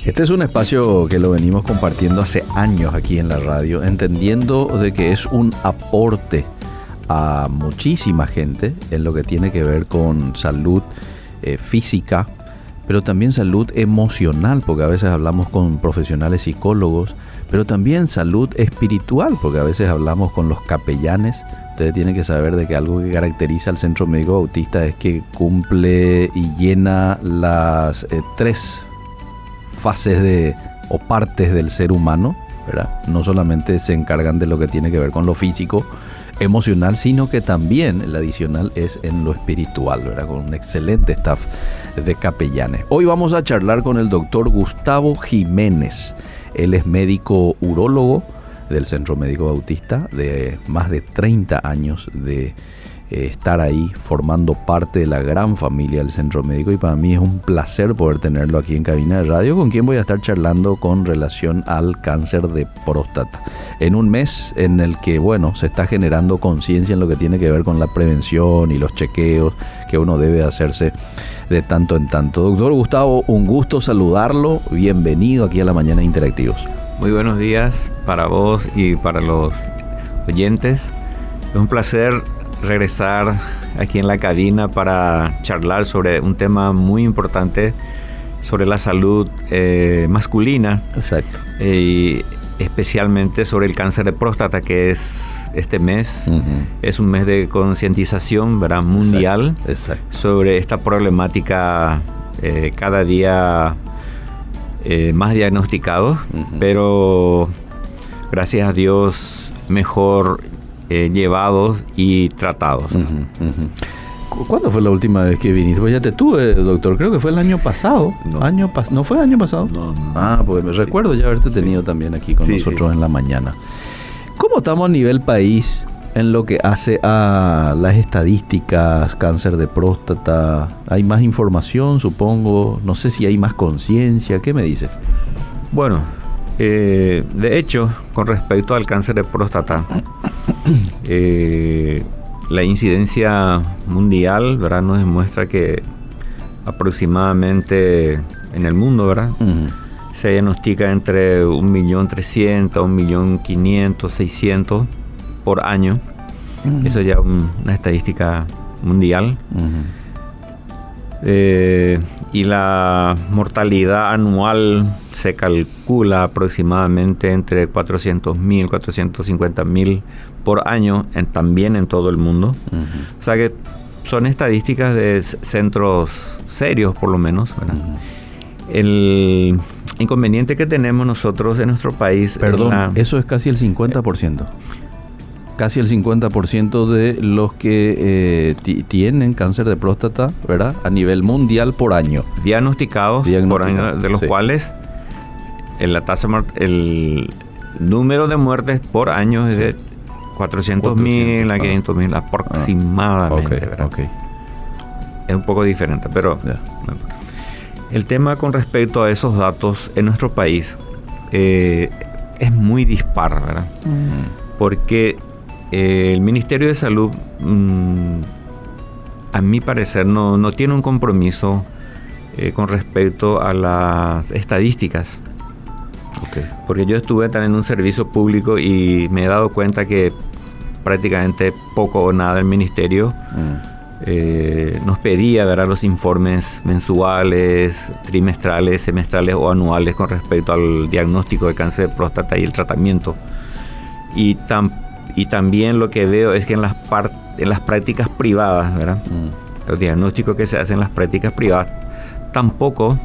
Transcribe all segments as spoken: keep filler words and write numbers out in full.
Este es un espacio que lo venimos compartiendo hace años aquí en la radio, entendiendo de que es un aporte a muchísima gente en lo que tiene que ver con salud eh, física, pero también salud emocional, porque a veces hablamos con profesionales psicólogos, pero también salud espiritual, porque a veces hablamos con los capellanes. Ustedes tienen que saber de que algo que caracteriza al Centro Médico Bautista es que cumple y llena las eh, tres fases de, o partes del ser humano, ¿verdad? No solamente se encargan de lo que tiene que ver con lo físico, emocional, sino que también el adicional es en lo espiritual, ¿verdad? Con un excelente staff de capellanes. Hoy vamos a charlar con el doctor Gustavo Jiménez. Él es médico urólogo del Centro Médico Bautista, de más de treinta años de eh, estar ahí formando parte de la gran familia del Centro Médico, y para mí es un placer poder tenerlo aquí en cabina de radio, con quien voy a estar charlando con relación al cáncer de próstata. En un mes en el que, bueno, se está generando conciencia en lo que tiene que ver con la prevención y los chequeos que uno debe hacerse de tanto en tanto. Doctor Gustavo, un gusto saludarlo. Bienvenido aquí a La Mañana Interactivos. Muy buenos días para vos y para los oyentes. Es un placer regresar aquí en la cabina para charlar sobre un tema muy importante, sobre la salud eh, masculina. Exacto. Eh, y especialmente sobre el cáncer de próstata, que es este mes. Uh-huh. Es un mes de concientización, ¿verdad?, mundial. Exacto. Exacto. Sobre esta problemática eh, cada día eh, más diagnosticados, uh-huh. pero gracias a Dios mejor eh, llevados y tratados. Uh-huh, uh-huh. ¿Cuándo fue la última vez que viniste? Pues ya te tuve, doctor, creo que fue el año pasado. No, año pas- ¿No fue el año pasado? No, no. Ah, pues me sí. recuerdo ya haberte tenido sí. también aquí con sí, nosotros sí. en la mañana. ¿Cómo estamos a nivel país en lo que hace a las estadísticas, cáncer de próstata? ¿Hay más información, supongo? No sé si hay más conciencia. ¿Qué me dices? Bueno, eh, de hecho, con respecto al cáncer de próstata, eh, la incidencia mundial, ¿verdad?, nos demuestra que aproximadamente en el mundo, ¿verdad?, uh-huh. se diagnostica entre un millón trescientos, un millón quinientos, seiscientos por año. Uh-huh. Eso ya es un, una estadística mundial. Uh-huh. Eh, y la mortalidad anual se calcula aproximadamente entre cuatrocientos mil, cuatrocientos cincuenta mil por año, en, también en todo el mundo. Uh-huh. O sea que son estadísticas de centros serios, por lo menos, ¿verdad? Uh-huh. El inconveniente que tenemos nosotros en nuestro país... Perdón, la, eso es casi el cincuenta por ciento. Casi el cincuenta por ciento de los que eh, t- tienen cáncer de próstata, ¿verdad?, a nivel mundial por año. Diagnosticados, Diagnosticados por año, de los sí. cuales el, la tasa, el número de muertes por año es sí. de cuatrocientos mil a quinientos mil aproximadamente. Ah, okay, okay. Es un poco diferente, pero... Yeah. El tema con respecto a esos datos en nuestro país eh, es muy dispar, ¿verdad? Mm. Porque eh, el Ministerio de Salud, mmm, a mi parecer, no, no tiene un compromiso eh, con respecto a las estadísticas. Okay. Porque yo estuve también en un servicio público y me he dado cuenta que prácticamente poco o nada el Ministerio... Mm. Eh, nos pedía, ¿verdad?, los informes mensuales, trimestrales, semestrales o anuales con respecto al diagnóstico de cáncer de próstata y el tratamiento. Y, tam, y también lo que veo es que en las, part, en las prácticas privadas, ¿verdad?, mm. los diagnósticos que se hacen en las prácticas privadas, tampoco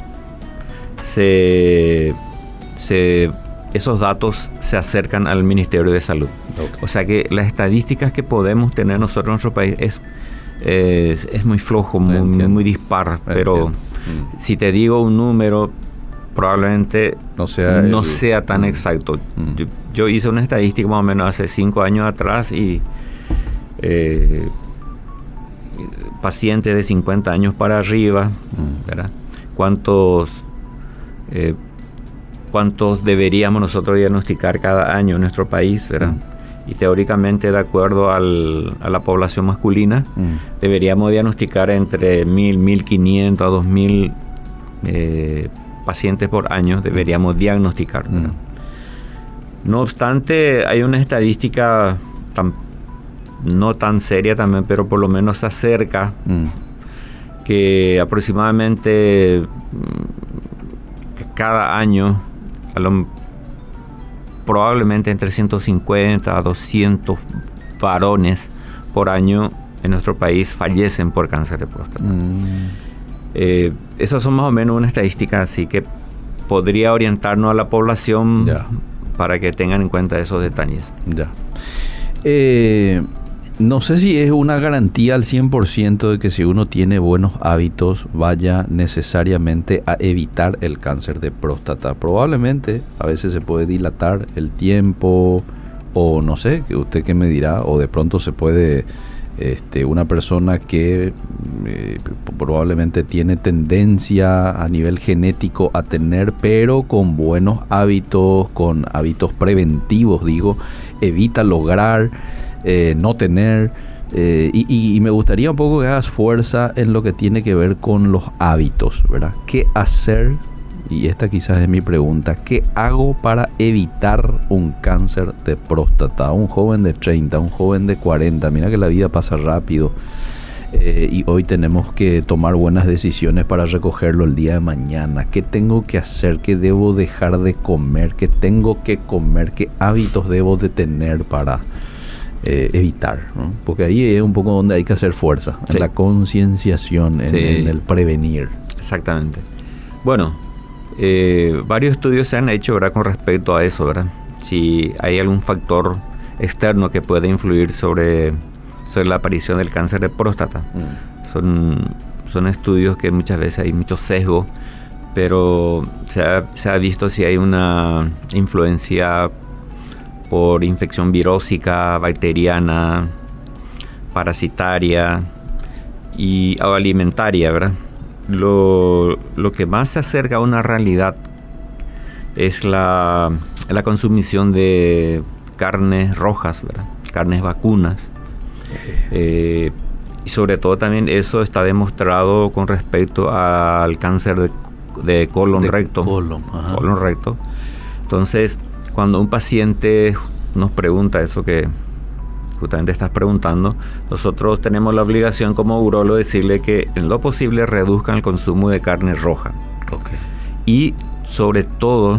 se, se, esos datos se acercan al Ministerio de Salud. Okay. O sea que las estadísticas que podemos tener nosotros en nuestro país es Es, es muy flojo, muy, muy dispar, pero mm. si te digo un número, probablemente no sea, no el, sea tan mm. exacto. Mm. Yo, yo hice una estadística más o menos hace cinco años atrás y eh, pacientes de cincuenta años para arriba, mm. ¿verdad? ¿Cuántos, eh, cuántos deberíamos nosotros diagnosticar cada año en nuestro país, ¿verdad? Mm. Y teóricamente, de acuerdo al, a la población masculina, mm. deberíamos diagnosticar entre mil, mil quinientos a dos mil eh, pacientes por año deberíamos diagnosticar. Mm. No obstante, hay una estadística tan, no tan seria también, pero por lo menos se acerca, mm. que aproximadamente que cada año, a lo, probablemente entre ciento cincuenta a doscientos varones por año en nuestro país fallecen por cáncer de próstata. Mm. Eh, esas son más o menos una estadística así que podría orientarnos a la población ya, para que tengan en cuenta esos detalles. Ya. Eh, no sé si es una garantía al cien por ciento de que si uno tiene buenos hábitos vaya necesariamente a evitar el cáncer de próstata. Probablemente a veces se puede dilatar el tiempo o no sé, que usted qué me dirá, o de pronto se puede... Este, una persona que eh, probablemente tiene tendencia a nivel genético a tener, pero con buenos hábitos, con hábitos preventivos, digo, evita lograr eh, no tener. Eh, y, y, y me gustaría un poco que hagas fuerza en lo que tiene que ver con los hábitos, ¿verdad? ¿Qué hacer? Y esta quizás es mi pregunta. ¿Qué hago para evitar un cáncer de próstata? Un joven de treinta, un joven de cuarenta. Mira que la vida pasa rápido. Eh, y hoy tenemos que tomar buenas decisiones para recogerlo el día de mañana. ¿Qué tengo que hacer? ¿Qué debo dejar de comer? ¿Qué tengo que comer? ¿Qué hábitos debo de tener para eh, evitar? ¿No? Porque ahí es un poco donde hay que hacer fuerza. En sí. la concienciación, en, sí. en el prevenir. Exactamente. Bueno... Eh, varios estudios se han hecho, ¿verdad?, con respecto a eso, ¿verdad? Si hay algún factor externo que puede influir sobre, sobre la aparición del cáncer de próstata. Mm. Son, son estudios que muchas veces hay mucho sesgo, pero se ha, se ha visto si hay una influencia por infección virósica, bacteriana, parasitaria y o alimentaria, ¿verdad? Lo, lo que más se acerca a una realidad es la, la consumición de carnes rojas, ¿verdad? Carnes vacunas. Eh, y sobre todo también eso está demostrado con respecto al cáncer de, de colon de recto. Colon, ajá. colon recto. Entonces, cuando un paciente nos pregunta eso que justamente estás preguntando, nosotros tenemos la obligación como urólogo de decirle que en lo posible reduzcan el consumo de carne roja. Okay. Y sobre todo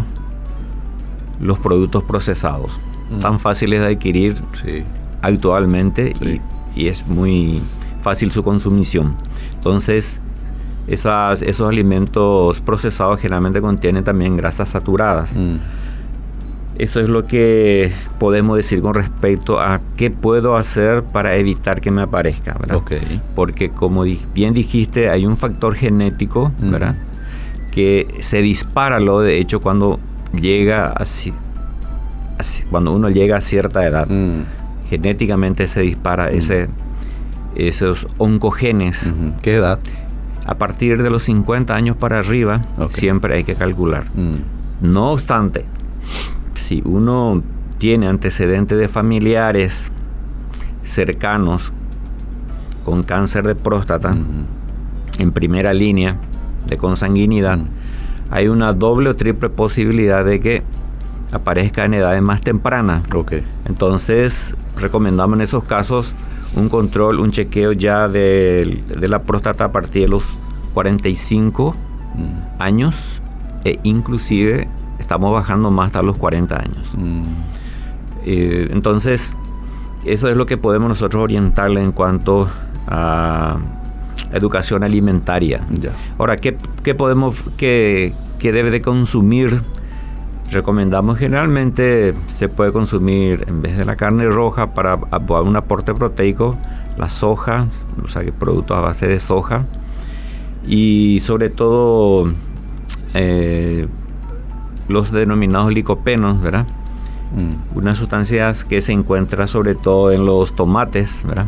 los productos procesados, mm. tan fáciles de adquirir sí. actualmente sí. y, y es muy fácil su consumición. Entonces, esas, esos alimentos procesados generalmente contienen también grasas saturadas. Mm. Eso es lo que podemos decir con respecto a qué puedo hacer para evitar que me aparezca, ¿verdad? Okay. Porque como bien dijiste, hay un factor genético, ¿verdad? Mm. Que se dispara, lo de hecho, cuando llega así, así cuando uno llega a cierta edad, mm. genéticamente se dispara mm. ese, esos oncogenes. Mm-hmm. ¿Qué edad? A partir de los cincuenta años para arriba, okay. siempre hay que calcular. Mm. No obstante, si uno tiene antecedentes de familiares cercanos con cáncer de próstata, uh-huh. en primera línea de consanguinidad, uh-huh. hay una doble o triple posibilidad de que aparezca en edades más tempranas. Okay. Entonces, recomendamos en esos casos un control, un chequeo ya de, de la próstata a partir de los cuarenta y cinco uh-huh. años e inclusive estamos bajando más hasta los cuarenta años. Mm. Eh, entonces, eso es lo que podemos nosotros orientarle en cuanto a educación alimentaria. Ya. Ahora, ¿qué, qué podemos, qué, qué debe de consumir? Recomendamos generalmente se puede consumir en vez de la carne roja para un aporte proteico, la soja, o sea, productos a base de soja y sobre todo eh, los denominados licopenos, ¿verdad? Mm. Unas sustancias que se encuentran sobre todo en los tomates, ¿verdad?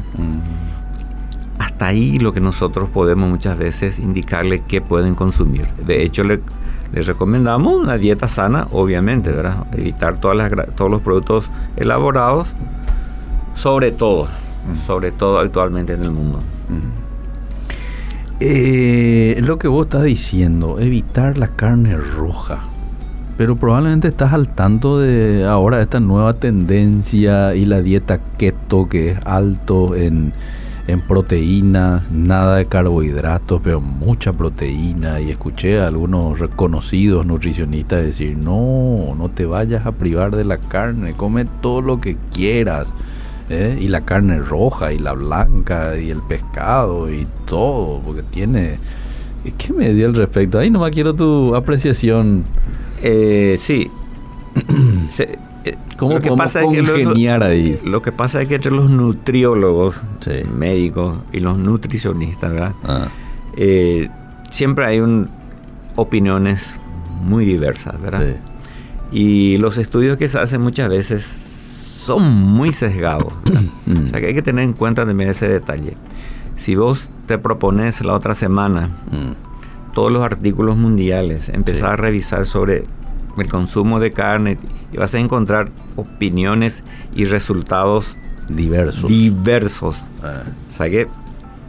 Mm. Hasta ahí lo que nosotros podemos muchas veces indicarle que pueden consumir. De hecho, le, les recomendamos una dieta sana, obviamente, ¿verdad? Evitar todas las, todos los productos elaborados, sobre todo, mm. sobre todo actualmente en el mundo. Mm. Eh, lo que vos estás diciendo, evitar la carne roja. Pero probablemente estás al tanto de ahora esta nueva tendencia y la dieta keto, que es alto en, en proteína, nada de carbohidratos, pero mucha proteína. Y escuché a algunos reconocidos nutricionistas decir, no, no te vayas a privar de la carne, come todo lo que quieras. ¿Eh? Y la carne roja y la blanca y el pescado y todo, porque tiene... ¿Qué me dio al respecto? Ahí nomás quiero tu apreciación. Eh, sí. Se, eh, ¿Cómo lo que podemos pasa congeniar es que lo, ahí? Lo que pasa es que entre los nutriólogos, sí, médicos y los nutricionistas, ¿verdad? Ah. Eh, siempre hay un, opiniones muy diversas, ¿verdad? Sí. Y los estudios que se hacen muchas veces son muy sesgados. O sea que hay que tener en cuenta también ese detalle. Si vos te propones la otra semana mm. todos los artículos mundiales, empezar sí. a revisar sobre el consumo de carne y vas a encontrar opiniones y resultados diversos. diversos. Ah. O sea que,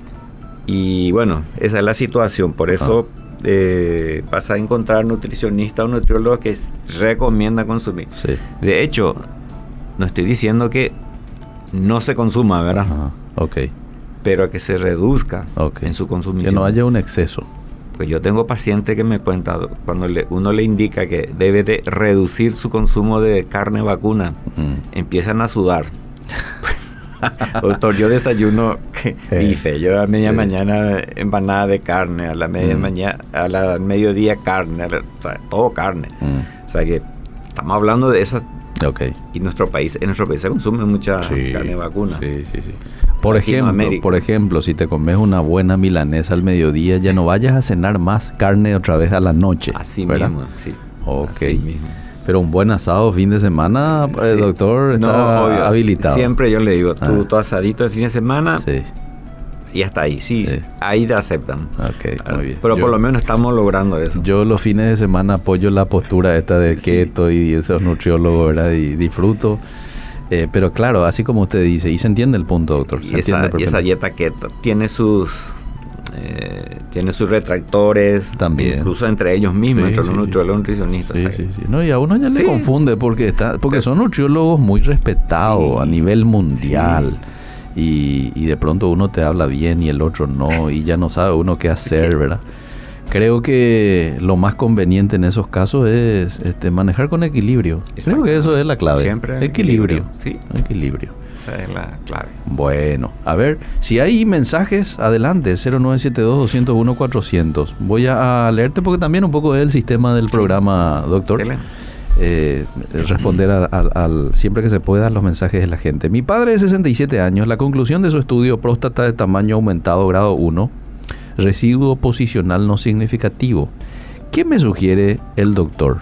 y bueno, esa es la situación. Por eso ah. eh, vas a encontrar nutricionistas o nutriólogos que recomiendan consumir. Sí. De hecho, no estoy diciendo que no se consuma, ¿verdad? Ajá. Ok. Pero que se reduzca okay. en su consumición. Que no haya un exceso. Pues yo tengo pacientes que me cuentan, cuando le, uno le indica que debe de reducir su consumo de carne vacuna, mm. empiezan a sudar. Doctor, yo desayuno eh, bife, yo a media sí. mañana empanada de carne, a la media mm. mañana, a la mediodía carne, a la, o sea, todo carne. Mm. O sea que estamos hablando de esas. Okay. Y nuestro país, en nuestro país se consume mucha sí, carne vacuna. Sí, sí, sí. Por ejemplo, por ejemplo, si te comes una buena milanesa al mediodía, ya no vayas a cenar más carne otra vez a la noche. Así ¿verdad? mismo, sí. Ok. Así mismo. Pero un buen asado fin de semana, sí. el doctor está no, obvio. habilitado. Siempre yo le digo, tu, ah. tu asadito de fin de semana, sí. y hasta ahí, sí, sí. ahí te aceptan. Ok, muy bien. Pero yo, por lo menos estamos logrando eso. Yo los fines de semana apoyo la postura esta de keto sí. y esos nutriólogos, ¿verdad? Y disfruto. Eh, pero claro, así como usted dice, y se entiende el punto, doctor. Se y, esa, y esa dieta keto tiene sus eh, tiene sus retractores. También. Incluso entre ellos mismos, sí, entre los sí, nutriólogos nutricionistas. Sí, sí, sí. No, y a uno ya sí. le confunde porque, está, porque son nutriólogos muy respetados sí. a nivel mundial. Sí. Y, y de pronto uno te habla bien y el otro no, y ya no sabe uno qué hacer, ¿verdad? Creo que lo más conveniente en esos casos es este, manejar con equilibrio. Creo que eso es la clave. Siempre equilibrio. equilibrio. Sí. Equilibrio. Esa es la clave. Bueno, a ver, si hay mensajes, adelante, cero nueve siete dos, dos cero uno, cuatrocientos. Voy a leerte porque también un poco es el sistema del programa, doctor. Eh, responder a, a, al siempre que se pueda a los mensajes de la gente. Mi padre de sesenta y siete años, la conclusión de su estudio, próstata de tamaño aumentado grado uno, residuo posicional no significativo. ¿Qué me sugiere el doctor?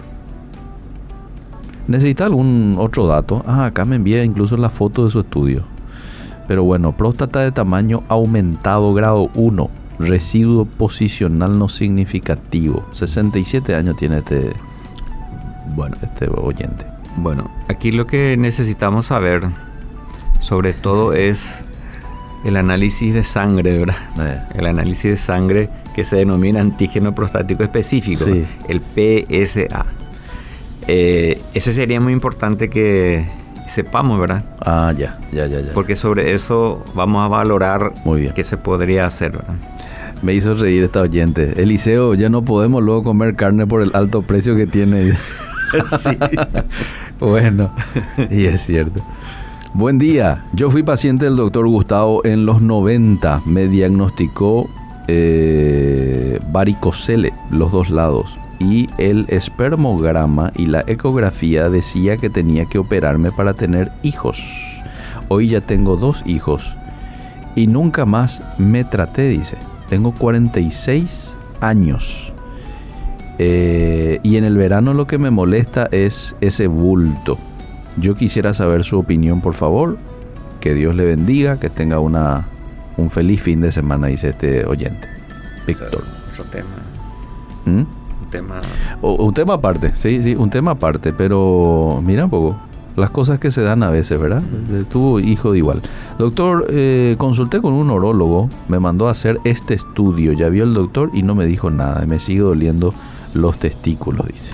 ¿Necesita algún otro dato? Ah, acá me envía incluso la foto de su estudio. Pero bueno, próstata de tamaño aumentado grado uno, residuo posicional no significativo. sesenta y siete años tiene este Bueno, este oyente. Bueno, aquí lo que necesitamos saber, sobre todo, es el análisis de sangre, ¿verdad? Eh. El análisis de sangre que se denomina antígeno prostático específico, sí. el P S A. Eh, ese sería muy importante que sepamos, ¿verdad? Ah, ya, ya, ya, ya. Porque sobre eso vamos a valorar muy bien. Qué se podría hacer, ¿verdad? Me hizo reír esta oyente. Eliseo, ya no podemos luego comer carne por el alto precio que tiene. Sí. Bueno, y es cierto. Buen día, yo fui paciente del doctor Gustavo en los noventa. Me diagnosticó eh, varicocele, los dos lados. Y el espermograma y la ecografía decía que tenía que operarme para tener hijos. Hoy ya tengo dos hijos y nunca más me traté, dice. Tengo cuarenta y seis años. Eh, y en el verano lo que me molesta es ese bulto. Yo quisiera saber su opinión, por favor. Que Dios le bendiga, que tenga una un feliz fin de semana, dice este oyente. Víctor. Otro tema. ¿Mm? Un tema. O, un tema aparte, sí, sí, un tema aparte, pero mira un poco. las cosas que se dan a veces, ¿verdad? Tuvo hijo de igual. Doctor, eh, consulté con un orólogo, me mandó a hacer este estudio, ya vio el doctor y no me dijo nada, me sigue doliendo los testículos, dice.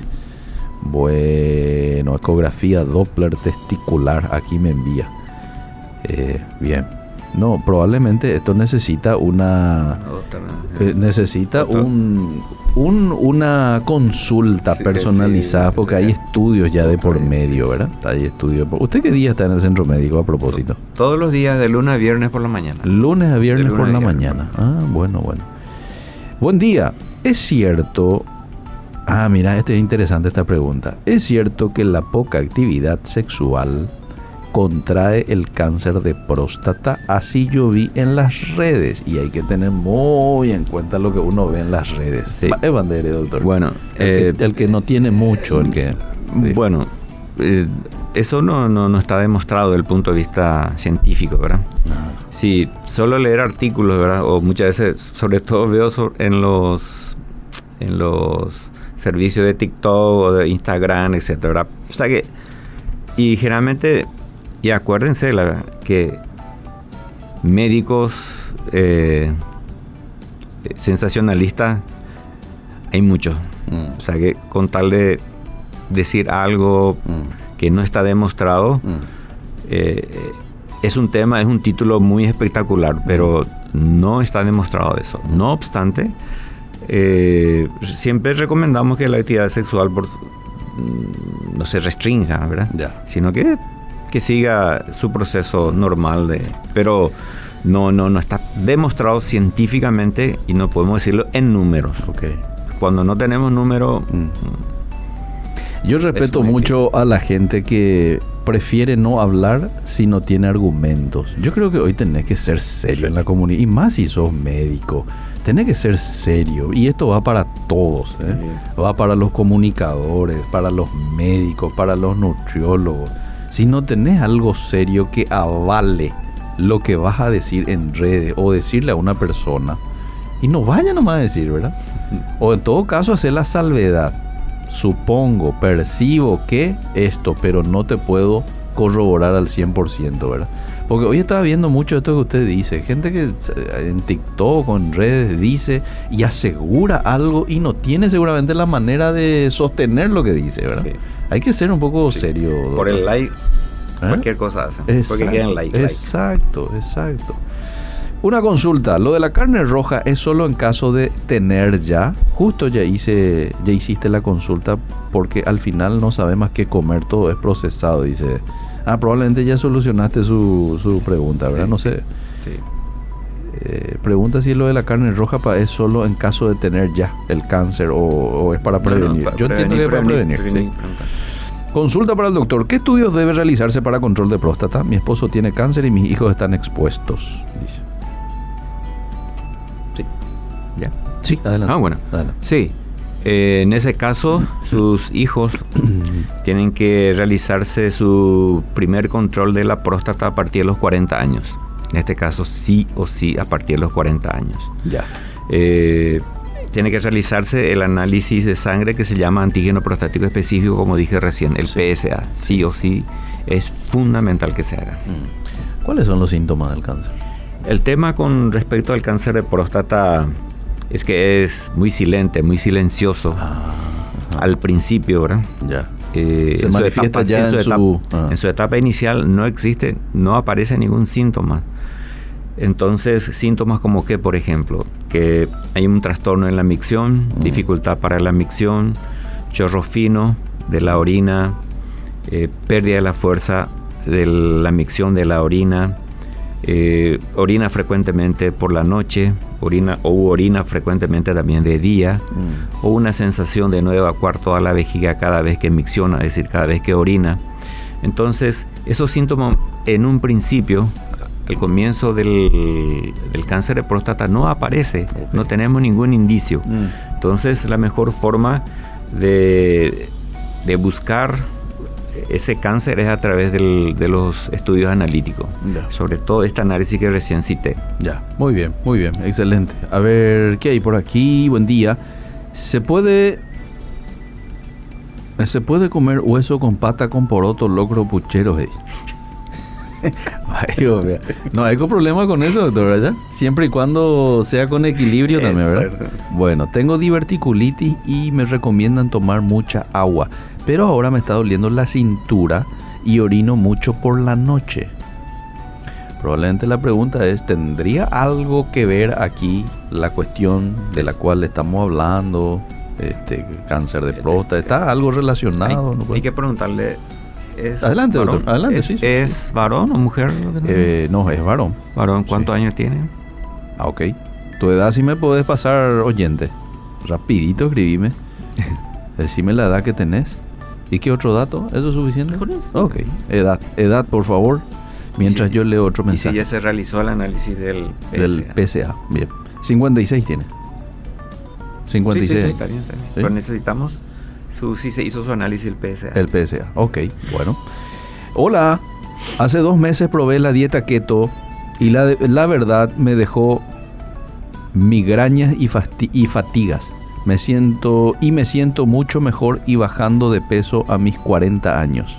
Bueno, ecografía Doppler testicular, aquí me envía. Eh, bien. No, probablemente esto necesita una... Eh, necesita un, un, una consulta sí, personalizada, sí, porque sí, hay estudios ya de por medio, ¿verdad? Hay estudios. ¿Usted qué día está en el centro médico a propósito? Todos los días, de lunes a viernes por la mañana. Lunes a viernes por la mañana. Ah, bueno, bueno. Buen día. Es cierto... Ah, mira, este es interesante esta pregunta. ¿Es cierto que la poca actividad sexual contrae el cáncer de próstata? Así yo vi en las redes, y hay que tener muy en cuenta lo que uno ve en las redes. Sí. Evandere, doctor. Bueno, el, eh, que, el que no tiene mucho, el que... Sí. Bueno, eh, eso no, no, no está demostrado desde el punto de vista científico, ¿verdad? Ah. Sí, solo leer artículos, ¿verdad? O muchas veces, sobre todo veo sobre, en los en los servicios de TikTok o de Instagram, etcétera. O sea que, y generalmente... Y acuérdense la, que médicos eh, sensacionalistas hay muchos. Mm. O sea que con tal de decir algo mm. que no está demostrado, mm. eh, es un tema, es un título muy espectacular, pero no está demostrado eso. No obstante, eh, siempre recomendamos que la actividad sexual por, no se restrinja, ¿verdad? Yeah. Sino que que siga su proceso normal de, pero no no no está demostrado científicamente y no podemos decirlo en números. Okay. Cuando no tenemos números, mm. yo respeto mucho difícil. A la gente que prefiere no hablar si no tiene argumentos. Yo creo que hoy tenés que ser serio sí. en la comunidad, y más si sos médico. Tenés que ser serio, y esto va para todos, ¿eh? Sí. Va para los comunicadores, para los médicos, para los nutriólogos. Si no tenés algo serio que avale lo que vas a decir en redes o decirle a una persona, y no vaya nomás a decir, ¿verdad? O en todo caso hacer la salvedad. Supongo, percibo que esto, pero no te puedo corroborar al cien por ciento, ¿verdad? Porque hoy estaba viendo mucho esto que usted dice, gente que en TikTok o en redes dice y asegura algo y no tiene seguramente la manera de sostener lo que dice, ¿verdad? Sí. Hay que ser un poco sí. serio. Doctor. Por el like, ¿eh? Cualquier cosa hacen. Exacto, porque quieren like. Exacto, like. exacto. Una consulta, lo de la carne roja es solo en caso de tener ya. Justo ya hice, ya hiciste la consulta porque al final no sabemos qué comer, todo es procesado, dice. Ah, probablemente ya solucionaste su, su pregunta, ¿verdad? Sí, no sé. Sí. Eh, pregunta si lo de la carne roja pa, es solo en caso de tener ya el cáncer o, o es para prevenir. No, no, para Yo prevenir, entiendo que es para prevenir. prevenir, prevenir sí. Consulta para el doctor. ¿Qué estudios debe realizarse para control de próstata? Mi esposo tiene cáncer y mis hijos están expuestos, dice. Sí. Ya. Sí, adelante. Ah, bueno. Adelante. Sí. Eh, en ese caso, sus hijos tienen que realizarse su primer control de la próstata a partir de los cuarenta años. En este caso, sí o sí, a partir de los cuarenta años. Ya. Eh, tiene que realizarse el análisis de sangre que se llama antígeno prostático específico, como dije recién, el sí. P S A. Sí o sí, es fundamental que se haga. ¿Cuáles son los síntomas del cáncer? El tema con respecto al cáncer de próstata es que es muy silente, muy silencioso ah, al principio, ¿verdad? Ya. Eh, se manifiesta etapa, ya en su, en, su etapa, ah. en su etapa inicial no existe, no aparece ningún síntoma. Entonces, síntomas como que, por ejemplo, que hay un trastorno en la micción, mm. dificultad para la micción, chorro fino de la orina, eh, pérdida de la fuerza de la micción de la orina, eh, orina frecuentemente por la noche, orina o orina frecuentemente también de día, mm. o una sensación de no evacuar toda la vejiga cada vez que micciona, es decir, cada vez que orina. Entonces, esos síntomas en un principio, al comienzo del, del cáncer de próstata no aparece, okay. no tenemos ningún indicio. Mm. Entonces, la mejor forma de, de buscar ese cáncer es a través del, de los estudios analíticos, ya. Sobre todo este análisis que recién cité. Ya, muy bien, muy bien, excelente. A ver, ¿qué hay por aquí? Buen día. ¿Se puede ¿Se puede comer hueso con pata con poroto, locro, puchero? Hey? Ay, Dios mío. No hay problema con eso, doctor, ¿verdad? Siempre y cuando sea con equilibrio también, ¿verdad? Bueno, tengo diverticulitis y me recomiendan tomar mucha agua, pero ahora me está doliendo la cintura y orino mucho por la noche. Probablemente la pregunta es, ¿tendría algo que ver aquí la cuestión de la cual estamos hablando? Este, cáncer de próstata, ¿está algo relacionado? Hay, ¿no? hay que preguntarle. ¿Es adelante, varón? doctor, adelante, ¿Es, sí, sí. ¿Es varón o mujer? Eh, no, es varón. ¿Varón? ¿Cuántos sí. años tiene? Ah, ok. Tu edad sí me podés pasar, oyente. Rapidito escribime. Decime la edad que tenés. ¿Y qué otro dato? ¿Eso es suficiente? Ok. Edad, edad, por favor. Mientras sí. yo leo otro mensaje. Y si ya se realizó el análisis del P S A. Del P S A, bien. cincuenta y seis tiene. cincuenta y seis. Sí, sí, sí, está bien, está bien. ¿Sí? Pero necesitamos... Su, si se hizo su análisis el P S A. El P S A, ok, bueno. Hola, hace dos meses probé la dieta keto y la, la verdad me dejó migrañas y, fasti- y fatigas. Me siento y me siento mucho mejor y bajando de peso a mis cuarenta años.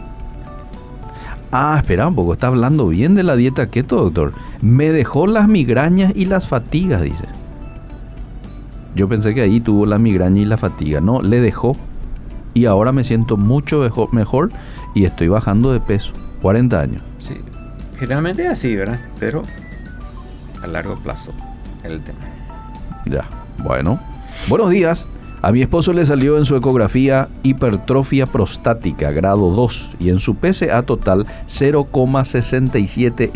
Ah, espera un poco, está hablando bien de la dieta keto, doctor. Me dejó las migrañas y las fatigas, dice. Yo pensé que ahí tuvo la migraña y la fatiga. No, le dejó. Y ahora me siento mucho mejor, mejor y estoy bajando de peso. cuarenta años. Sí, generalmente es así, ¿verdad? Pero a largo plazo es el tema. Ya, bueno. Buenos días. A mi esposo le salió en su ecografía hipertrofia prostática grado dos y en su P S A total cero coma sesenta y siete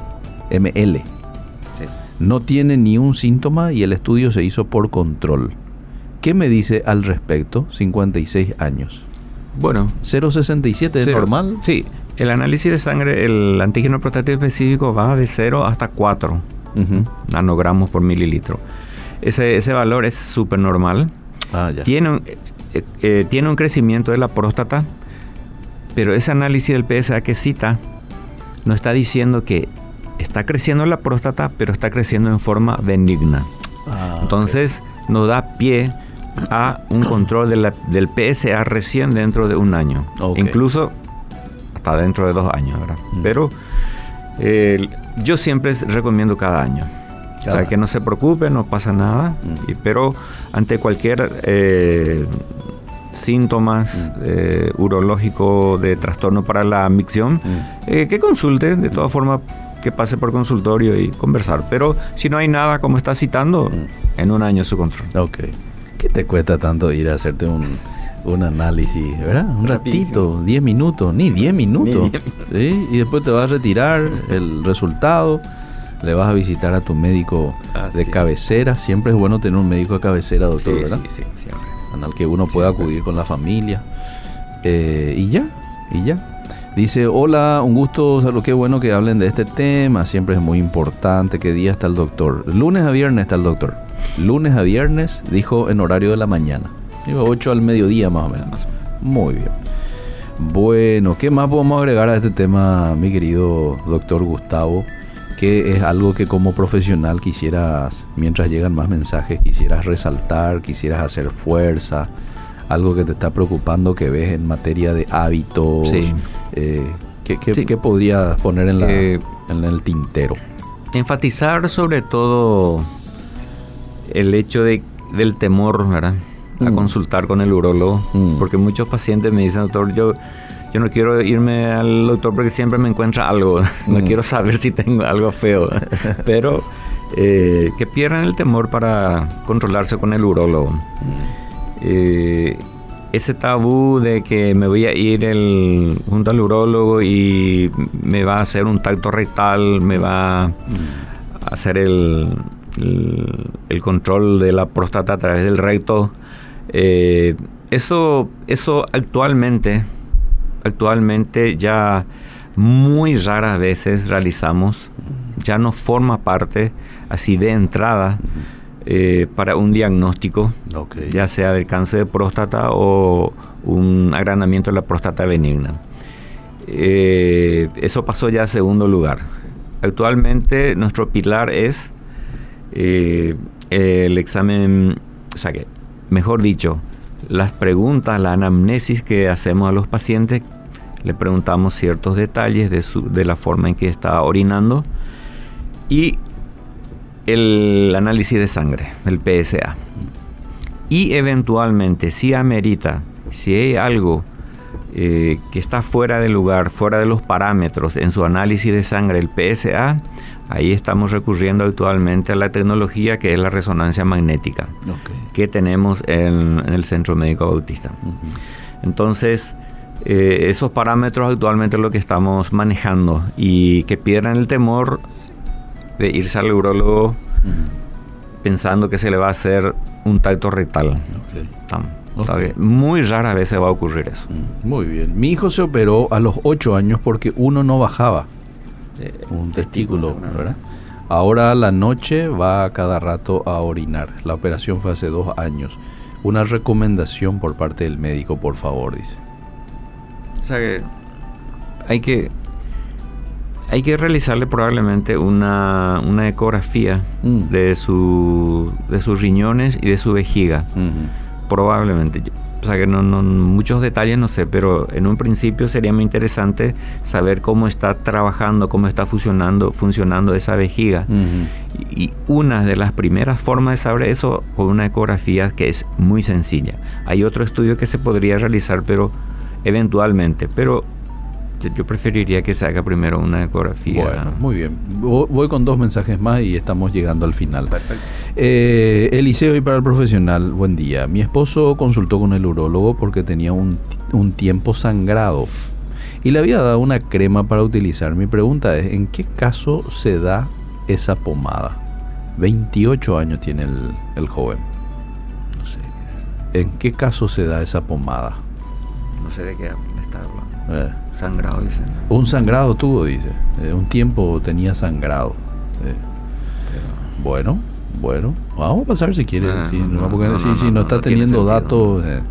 ml. No tiene ni un síntoma y el estudio se hizo por control. ¿Qué me dice al respecto? cincuenta y seis años. Bueno, cero coma sesenta y siete es cero, normal. Sí, el análisis de sangre, el antígeno prostático específico va de cero hasta cuatro uh-huh. nanogramos por mililitro. Ese, ese valor es súper normal. Ah, ya. Tiene un, eh, eh, tiene un crecimiento de la próstata, pero ese análisis del P S A que cita no está diciendo que está creciendo la próstata, pero está creciendo en forma benigna. Ah, Entonces, okay. nos da pie a un control de la, del P S A recién dentro de un año. Okay. Incluso hasta dentro de dos años, ¿verdad? Mm. Pero eh, yo siempre recomiendo cada año. Cada o sea, que no se preocupe, no pasa nada. Mm. Y, pero ante cualquier eh, síntomas mm. eh, urológico de trastorno para la micción, mm. eh, que consulte, de todas formas, que pase por consultorio y conversar. Pero si no hay nada, como está citando, mm. en un año su control. Ok. ¿Qué te cuesta tanto ir a hacerte un, un análisis, verdad? Un ratito, diez minutos, ni diez minutos. ¿Sí? Y después te vas a retirar el resultado, le vas a visitar a tu médico ah, de sí. cabecera. Siempre es bueno tener un médico de cabecera, doctor, sí, ¿verdad? Sí, sí, siempre. Al que uno pueda siempre. acudir con la familia. Eh, y ya, y ya. Dice, hola, un gusto, o sea, qué bueno que hablen de este tema, siempre es muy importante. ¿Qué día está el doctor? Lunes a viernes está el doctor. Lunes a viernes, dijo en horario de la mañana. Digo, ocho al mediodía más o menos. Muy bien. Bueno, ¿qué más podemos agregar a este tema, mi querido doctor Gustavo? Que es algo que como profesional quisieras, mientras llegan más mensajes, quisieras resaltar, quisieras hacer fuerza. Algo que te está preocupando, que ves en materia de hábitos. Sí. Eh, ¿qué, qué, sí. ¿Qué podrías poner en, la, eh, en el tintero? Enfatizar sobre todo el hecho de, del temor, ¿verdad? A mm. consultar con el urólogo. Mm. Porque muchos pacientes me dicen, doctor, yo, yo no quiero irme al doctor porque siempre me encuentra algo. No mm. quiero saber si tengo algo feo. Pero eh, que pierdan el temor para controlarse con el urólogo. Mm. Eh, ese tabú de que me voy a ir el, junto al urólogo y me va a hacer un tacto rectal, me va a hacer el, el, el control de la próstata a través del recto, eh, eso, eso actualmente, actualmente ya muy raras veces realizamos, ya no forma parte así de entrada Eh, para un diagnóstico, okay. ya sea del cáncer de próstata o un agrandamiento de la próstata benigna. Eh, eso pasó ya a segundo lugar. Actualmente nuestro pilar es eh, el examen, o sea que, mejor dicho, las preguntas, la anamnesis que hacemos a los pacientes, le preguntamos ciertos detalles de, su, de la forma en que está orinando y el análisis de sangre, el P S A. Y eventualmente, si amerita, si hay algo eh, que está fuera de lugar, fuera de los parámetros en su análisis de sangre, el P S A, ahí estamos recurriendo actualmente a la tecnología que es la resonancia magnética, okay, que tenemos en, en el Centro Médico Bautista. Uh-huh. Entonces, eh, esos parámetros actualmente es lo que estamos manejando y que pierdan el temor de irse al urólogo uh-huh. pensando que se le va a hacer un tacto rectal. Okay. Tam, okay. Muy rara vez se va a ocurrir eso. Muy bien. Mi hijo se operó a los ocho años porque uno no bajaba. Eh, un testículo, ¿verdad? Ahora a la noche va cada rato a orinar. La operación fue hace dos años. Una recomendación por parte del médico, por favor, dice. O sea que hay que hay que realizarle probablemente una, una ecografía mm. de su de sus riñones y de su vejiga. Mm-hmm. Probablemente. O sea que no, no, muchos detalles no sé, pero en un principio sería muy interesante saber cómo está trabajando, cómo está funcionando, funcionando esa vejiga. Uh-huh. Y, y una de las primeras formas de saber eso con una ecografía que es muy sencilla. Hay otro estudio que se podría realizar, pero eventualmente, pero yo preferiría que se haga primero una ecografía. Bueno, muy bien. Voy con dos mensajes más y estamos llegando al final. Perfecto. Eh, Eliseo, y para el profesional, buen día. Mi esposo consultó con el urólogo porque tenía un, un tiempo sangrado y le había dado una crema para utilizar. Mi pregunta es, ¿en qué caso se da esa pomada? veintiocho años tiene el, el joven. No sé. ¿En qué caso se da esa pomada? No sé de qué me está hablando. Eh. Sangrado, dice. Un sangrado tuvo, dice. Eh, un tiempo tenía sangrado. Eh. Bueno, bueno. Vamos a pasar si quiere. Ah, si no, no, porque, no, si, no, si no, no está no teniendo datos. Eh.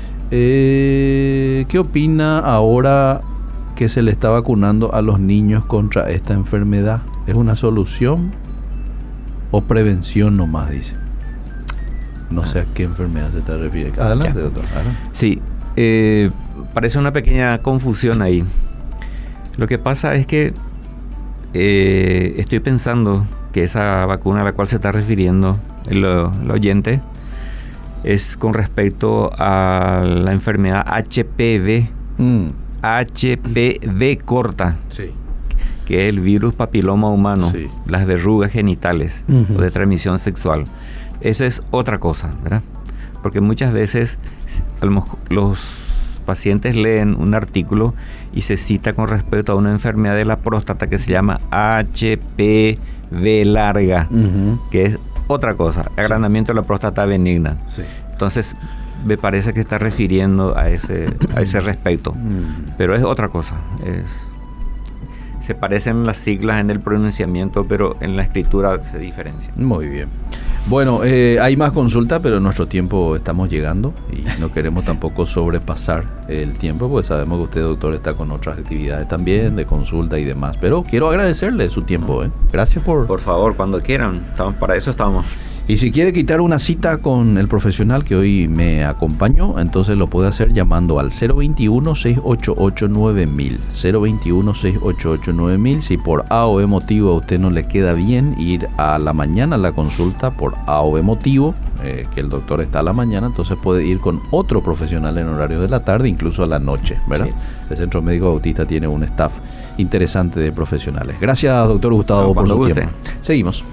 Eh, ¿Qué opina ahora que se le está vacunando a los niños contra esta enfermedad? ¿Es una solución o prevención nomás, dice? No ah. sé a qué enfermedad se te refiere. Adelante, ya. doctor. Adelante. Sí. Eh, parece una pequeña confusión ahí. Lo que pasa es que eh, estoy pensando que esa vacuna a la cual se está refiriendo el, el oyente es con respecto a la enfermedad H P V, mm. H P V corta, sí. que es el virus papiloma humano, sí. las verrugas genitales uh-huh. o de transmisión sexual. Esa es otra cosa, ¿verdad? Porque muchas veces los pacientes leen un artículo y se cita con respecto a una enfermedad de la próstata que se llama H P V larga, uh-huh. que es otra cosa, agrandamiento sí. de la próstata benigna. Sí. Entonces, me parece que está refiriendo a ese, a ese respecto, uh-huh. pero es otra cosa. Es, se parecen las siglas en el pronunciamiento, pero en la escritura se diferencian. Muy bien. Bueno, eh, hay más consulta, pero en nuestro tiempo estamos llegando y no queremos tampoco sobrepasar el tiempo, porque sabemos que usted, doctor, está con otras actividades también, de consulta y demás. Pero quiero agradecerle su tiempo. ¿eh? Gracias por... Por favor, cuando quieran. Estamos, para eso estamos. Y si quiere quitar una cita con el profesional que hoy me acompañó, entonces lo puede hacer llamando al cero veintiuno, seis ochenta y ocho, nueve mil. cero veintiuno, seis ochenta y ocho, nueve mil. Si por A o B motivo a usted no le queda bien ir a la mañana a la consulta por A o B motivo, eh, que el doctor está a la mañana, entonces puede ir con otro profesional en horario de la tarde, incluso a la noche, ¿verdad? Sí. El Centro Médico Bautista tiene un staff interesante de profesionales. Gracias, doctor Gustavo, no, por su guste. tiempo. Seguimos.